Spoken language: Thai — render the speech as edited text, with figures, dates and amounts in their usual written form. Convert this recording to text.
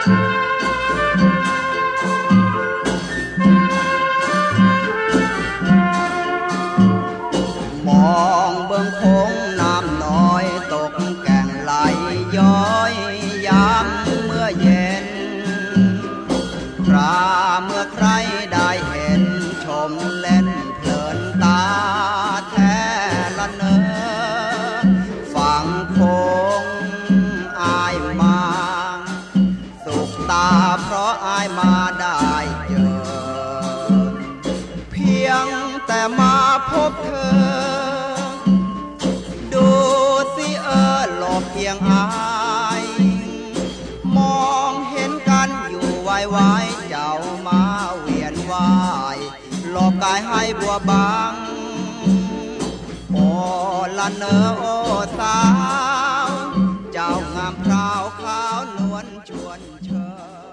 มองเบื้องคงน้ำน้อยตกแก่งไหลย้อยยามเมื่อเย็นคราเมื่อใครได้เห็นชมเล่นเพลินตาแท้ละเนอฝั่งโคงอายมาสุขตาเพราะอายมาได้เจอเพียงแต่มาพบเธอดูสิหลบเพียงอายมองเห็นกันอยู่ไวๆเจ้ามาเวียนวายหลอกกายให้บัวบางโอ้ละเนอโอ้สาวเจ้างามพราวนวลชวนเชย